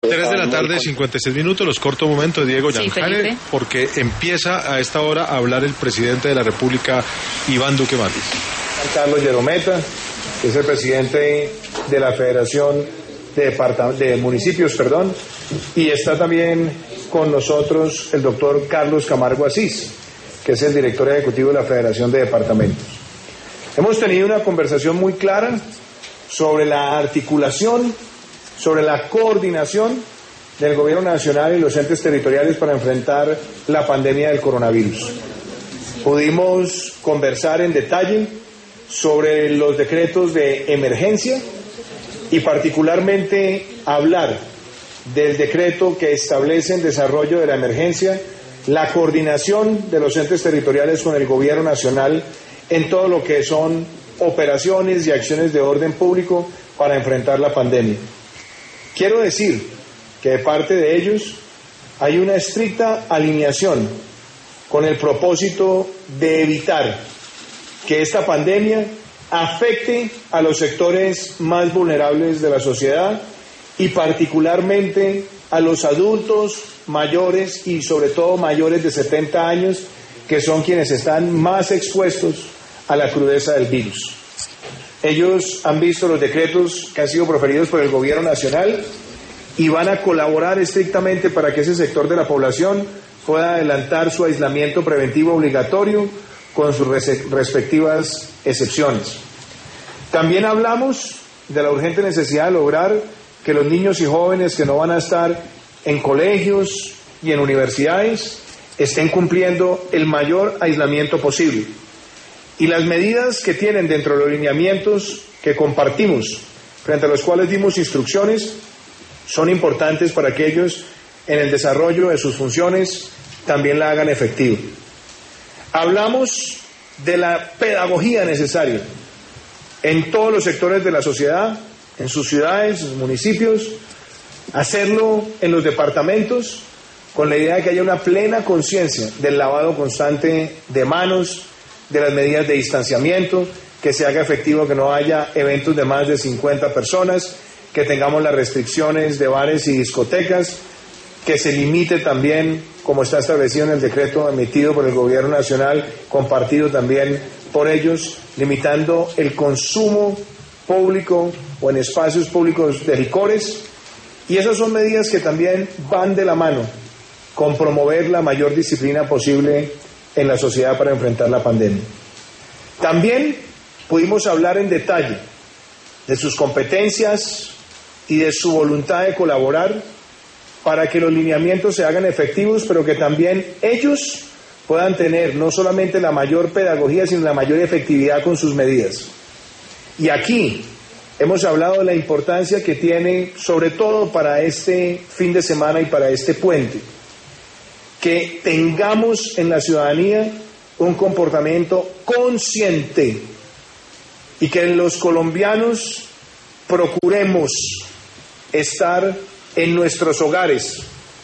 3 de la tarde, 56 minutos, los corto momento de Diego Yanjale, sí, porque empieza a esta hora a hablar el presidente de la República, Iván Duque Márquez. Carlos Yerometa, que es el presidente de la Federación de Municipios, y está también con nosotros el doctor Carlos Camargo Asís, que es el director ejecutivo de la Federación de Departamentos. Hemos tenido una conversación muy clara sobre la articulación, sobre la coordinación del Gobierno Nacional y los entes territoriales para enfrentar la pandemia del coronavirus. Pudimos conversar en detalle sobre los decretos de emergencia y particularmente hablar del decreto que establece el desarrollo de la emergencia, la coordinación de los entes territoriales con el Gobierno Nacional en todo lo que son operaciones y acciones de orden público para enfrentar la pandemia. Quiero decir que de parte de ellos hay una estricta alineación con el propósito de evitar que esta pandemia afecte a los sectores más vulnerables de la sociedad y particularmente a los adultos mayores y sobre todo mayores de 70 años, que son quienes están más expuestos a la crudeza del virus. Ellos han visto los decretos que han sido proferidos por el Gobierno Nacional y van a colaborar estrictamente para que ese sector de la población pueda adelantar su aislamiento preventivo obligatorio con sus respectivas excepciones. También hablamos de la urgente necesidad de lograr que los niños y jóvenes que no van a estar en colegios y en universidades estén cumpliendo el mayor aislamiento posible. Y las medidas que tienen dentro de los lineamientos que compartimos, frente a los cuales dimos instrucciones, son importantes para que ellos, en el desarrollo de sus funciones, también la hagan efectiva. Hablamos de la pedagogía necesaria en todos los sectores de la sociedad, en sus ciudades, en sus municipios, hacerlo en los departamentos, con la idea de que haya una plena conciencia del lavado constante de manos, de las medidas de distanciamiento, que se haga efectivo que no haya eventos de más de 50 personas, que tengamos las restricciones de bares y discotecas, que se limite también, como está establecido en el decreto emitido por el Gobierno Nacional, compartido también por ellos, limitando el consumo público o en espacios públicos de licores. Y esas son medidas que también van de la mano con promover la mayor disciplina posible en la sociedad para enfrentar la pandemia. También pudimos hablar en detalle de sus competencias y de su voluntad de colaborar para que los lineamientos se hagan efectivos, pero que también ellos puedan tener no solamente la mayor pedagogía, sino la mayor efectividad con sus medidas. Y aquí hemos hablado de la importancia que tiene, sobre todo para este fin de semana y para este puente, que tengamos en la ciudadanía un comportamiento consciente y que los colombianos procuremos estar en nuestros hogares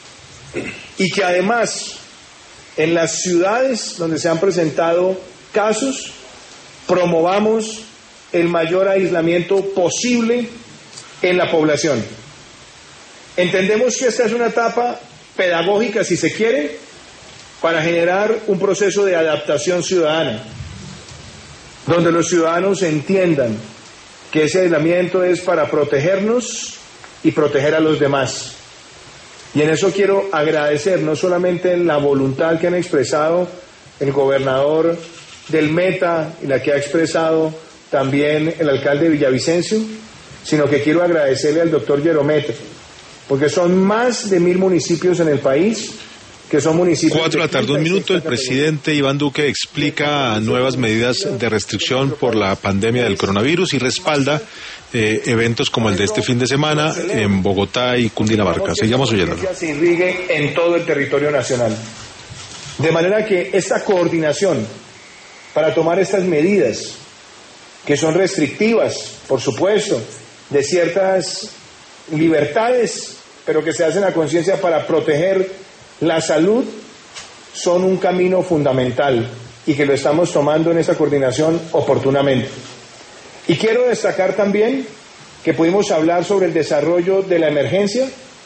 y que además en las ciudades donde se han presentado casos promovamos el mayor aislamiento posible en la población. Entendemos que esta es una etapa pedagógica, si se quiere, para generar un proceso de adaptación ciudadana, donde los ciudadanos entiendan que ese aislamiento es para protegernos y proteger a los demás. Y en eso quiero agradecer no solamente la voluntad que han expresado el gobernador del Meta y la que ha expresado también el alcalde de Villavicencio, sino que quiero agradecerle al doctor Yerometa, porque son más de 1.000 municipios en el país, que son municipios... 4 de la tarde, 1 minuto, el presidente Iván Duque explica nuevas medidas de restricción por la pandemia del coronavirus y respalda eventos como el de este fin de semana en Bogotá y Cundinamarca. Sigamos oyéndolo. Se irrigue en todo el territorio nacional. De manera que esta coordinación para tomar estas medidas, que son restrictivas, por supuesto, de ciertas libertades, pero que se hacen a conciencia para proteger la salud, son un camino fundamental y que lo estamos tomando en esta coordinación oportunamente. Y quiero destacar también que pudimos hablar sobre el desarrollo de la emergencia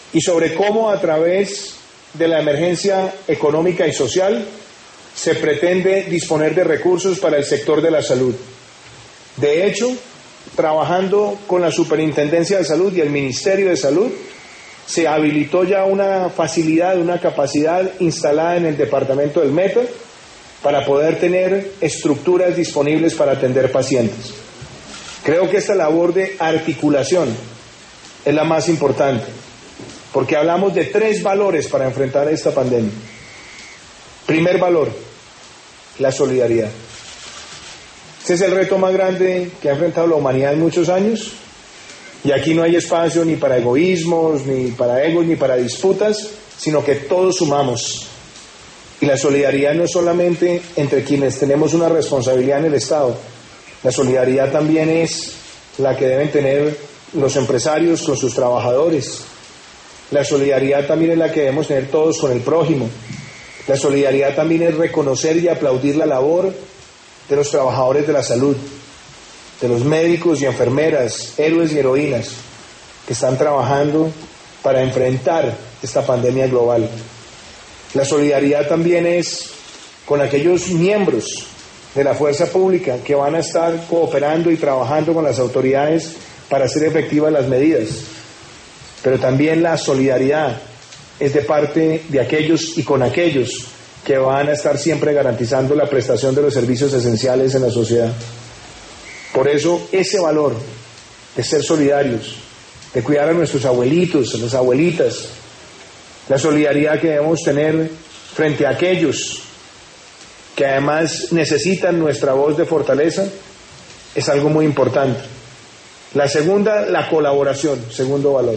y sobre cómo a través de la emergencia económica y social se pretende disponer de recursos para el sector de la salud. De hecho, trabajando con la Superintendencia de Salud y el Ministerio de Salud, se habilitó ya una facilidad, una capacidad instalada en el departamento del Meta para poder tener estructuras disponibles para atender pacientes. Creo que esta labor de articulación es la más importante, porque hablamos de 3 valores para enfrentar esta pandemia. Primer valor, la solidaridad. Este es el reto más grande que ha enfrentado la humanidad en muchos años, y aquí no hay espacio ni para egoísmos, ni para egos, ni para disputas, sino que todos sumamos. Y la solidaridad no es solamente entre quienes tenemos una responsabilidad en el Estado, la solidaridad también es la que deben tener los empresarios con sus trabajadores. La solidaridad también es la que debemos tener todos con el prójimo. La solidaridad también es reconocer y aplaudir la labor de los trabajadores de la salud, de los médicos y enfermeras, héroes y heroínas que están trabajando para enfrentar esta pandemia global. La solidaridad también es con aquellos miembros de la fuerza pública que van a estar cooperando y trabajando con las autoridades para hacer efectivas las medidas. Pero también la solidaridad es de parte de aquellos y con aquellos que van a estar siempre garantizando la prestación de los servicios esenciales en la sociedad. Por eso, ese valor de ser solidarios, de cuidar a nuestros abuelitos, a las abuelitas, la solidaridad que debemos tener frente a aquellos que además necesitan nuestra voz de fortaleza, es algo muy importante. La segunda, la colaboración, segundo valor.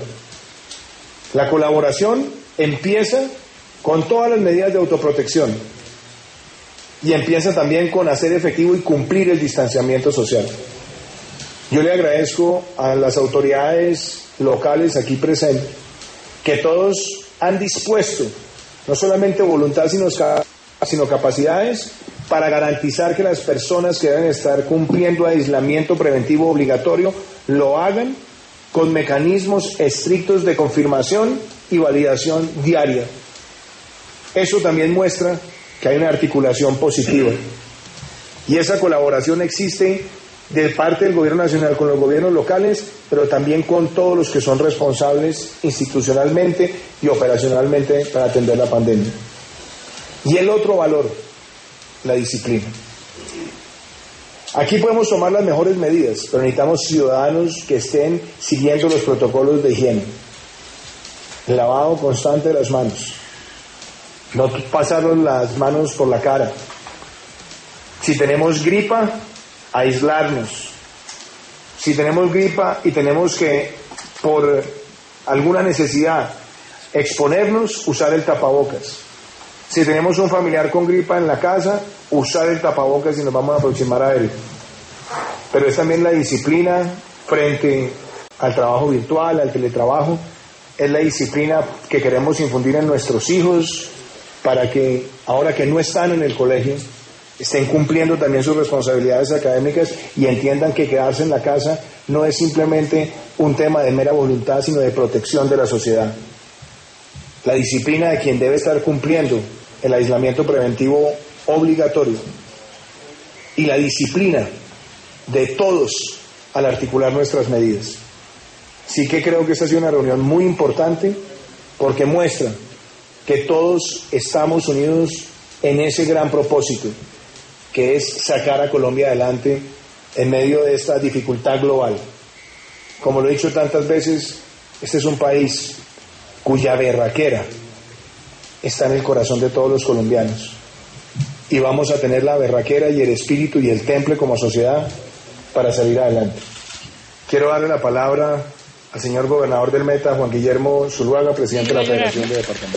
La colaboración empieza con todas las medidas de autoprotección y empieza también con hacer efectivo y cumplir el distanciamiento social. Yo le agradezco a las autoridades locales aquí presentes que todos han dispuesto no solamente voluntad sino capacidades para garantizar que las personas que deben estar cumpliendo aislamiento preventivo obligatorio lo hagan con mecanismos estrictos de confirmación y validación diaria. Eso también muestra que hay una articulación positiva. Y esa colaboración existe de parte del Gobierno Nacional con los gobiernos locales, pero también con todos los que son responsables institucionalmente y operacionalmente para atender la pandemia. Y el otro valor, la disciplina. Aquí podemos tomar las mejores medidas, pero necesitamos ciudadanos que estén siguiendo los protocolos de higiene. El lavado constante de las manos. No pasarnos las manos por la cara. Si tenemos gripa, aislarnos. Si tenemos gripa y tenemos que, por alguna necesidad, exponernos, usar el tapabocas. Si tenemos un familiar con gripa en la casa, usar el tapabocas y nos vamos a aproximar a él. Pero es también la disciplina frente al trabajo virtual, al teletrabajo. Es la disciplina que queremos infundir en nuestros hijos para que, ahora que no están en el colegio, estén cumpliendo también sus responsabilidades académicas y entiendan que quedarse en la casa no es simplemente un tema de mera voluntad, sino de protección de la sociedad. La disciplina de quien debe estar cumpliendo el aislamiento preventivo obligatorio y la disciplina de todos al articular nuestras medidas. Sí que creo que esta ha sido una reunión muy importante porque muestra que todos estamos unidos en ese gran propósito que es sacar a Colombia adelante en medio de esta dificultad global. Como lo he dicho tantas veces, este es un país cuya berraquera está en el corazón de todos los colombianos y vamos a tener la berraquera y el espíritu y el temple como sociedad para salir adelante. Quiero darle la palabra al señor gobernador del Meta, Juan Guillermo Zuluaga, presidente de la Federación de Departamentos.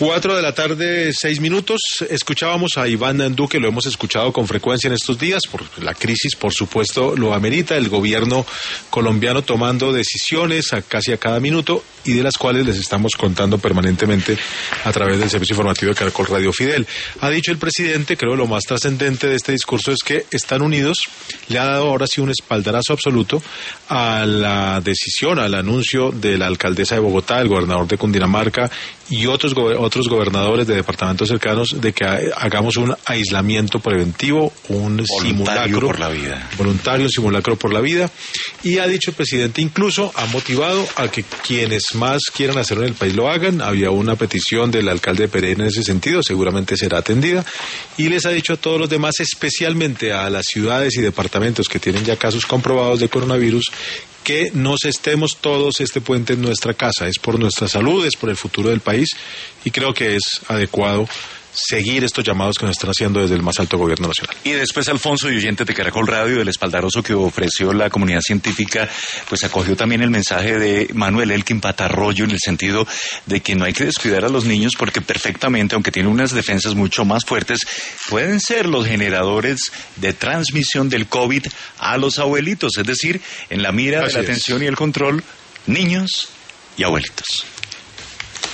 4:06 p.m. Escuchábamos a Iván Duque, lo hemos escuchado con frecuencia en estos días, por la crisis, por supuesto, lo amerita, el gobierno colombiano tomando decisiones casi a cada minuto y de las cuales les estamos contando permanentemente a través del servicio informativo de Caracol Radio Fidel. Ha dicho el presidente, creo lo más trascendente de este discurso es que están unidos, le ha dado ahora sí un espaldarazo absoluto a la decisión, al anuncio apoyo de la alcaldesa de Bogotá, el gobernador de Cundinamarca y otros gobernadores de departamentos cercanos de que hagamos un aislamiento preventivo, un simulacro por la vida. Voluntario, un simulacro por la vida. Y ha dicho el presidente, incluso ha motivado a que quienes más quieran hacerlo en el país lo hagan. Había una petición del alcalde de Pereira en ese sentido, seguramente será atendida. Y les ha dicho a todos los demás, especialmente a las ciudades y departamentos que tienen ya casos comprobados de coronavirus, que nos estemos todos este puente en nuestra casa. Es por nuestra salud, es por el futuro del país, y creo que es adecuado seguir estos llamados que nos están haciendo desde el más alto gobierno nacional. Y después Alfonso, y oyente de Caracol Radio, del espaldarazo que ofreció la comunidad científica, pues acogió también el mensaje de Manuel Elkin Patarroyo, en el sentido de que no hay que descuidar a los niños porque perfectamente, aunque tienen unas defensas mucho más fuertes, pueden ser los generadores de transmisión del COVID a los abuelitos, es decir, en la mira de la atención y el control, niños y abuelitos.